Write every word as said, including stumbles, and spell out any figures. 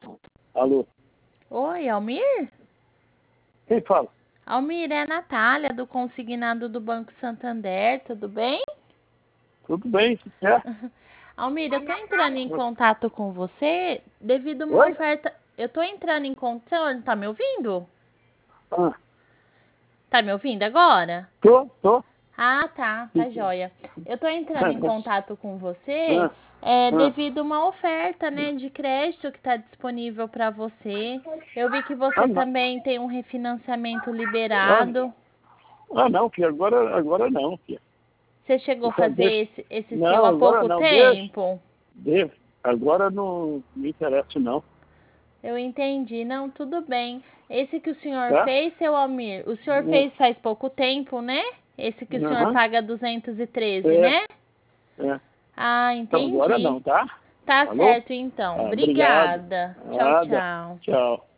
Alô? Oi, Almir? Quem fala? Almir, é a Natália, do consignado do Banco Santander, tudo bem? Tudo bem? O que quer? Almir, eu tô entrando em contato com você devido a uma Oi? oferta. Eu tô entrando em contato. Tá me ouvindo? Ah, Tá me ouvindo agora? tô, tô. Ah, tá, tá joia. Eu tô entrando em contato com você Ah, é, ah, devido a uma oferta, né, de crédito que está disponível para você. Eu vi que você ah, não. também tem um refinanciamento Ah, liberado. ah, não, filho, agora, agora não, filho. Você chegou a Então, fazer deixa. esse, esse seu Não, há agora pouco não, deixa. tempo? Deixa. Agora não me interessa, não. Eu entendi. Não, tudo bem. Esse que o senhor Tá? fez, seu Almir, o senhor fez faz pouco tempo, né? Esse que o senhor Aham. paga duzentos e treze, É, né? é. Ah, Então, agora entendi. não, tá? Tá Falou? certo, então. Ah, obrigado. Obrigada. Tchau, Nada. tchau. Tchau.